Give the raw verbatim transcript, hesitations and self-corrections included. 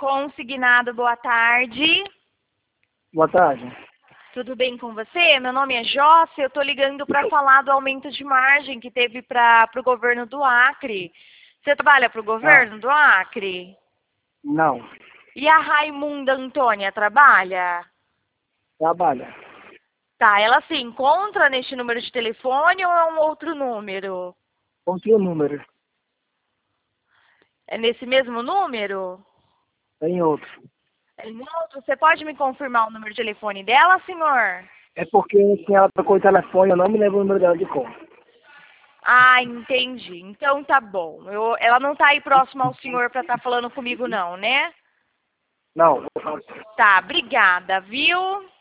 Consignado, boa tarde. Boa tarde. Tudo bem com você? Meu nome é Jossa, eu estou ligando para falar do aumento de margem que teve para o governo do Acre. Você trabalha para o governo Ah, do Acre? não. E a Raimunda Antônia trabalha? Trabalha. Tá, ela se encontra neste número de telefone ou é um outro número? Qual o número? É nesse mesmo número? Tem outro. É em outro? Você pode me confirmar o número de telefone dela, senhor? É porque assim, ela trocou o telefone, eu não me lembro o número dela de cor. Ah, entendi. Então tá bom. Eu, ela não tá aí próxima ao senhor para estar falando comigo não, né? Não. Tá, obrigada, viu?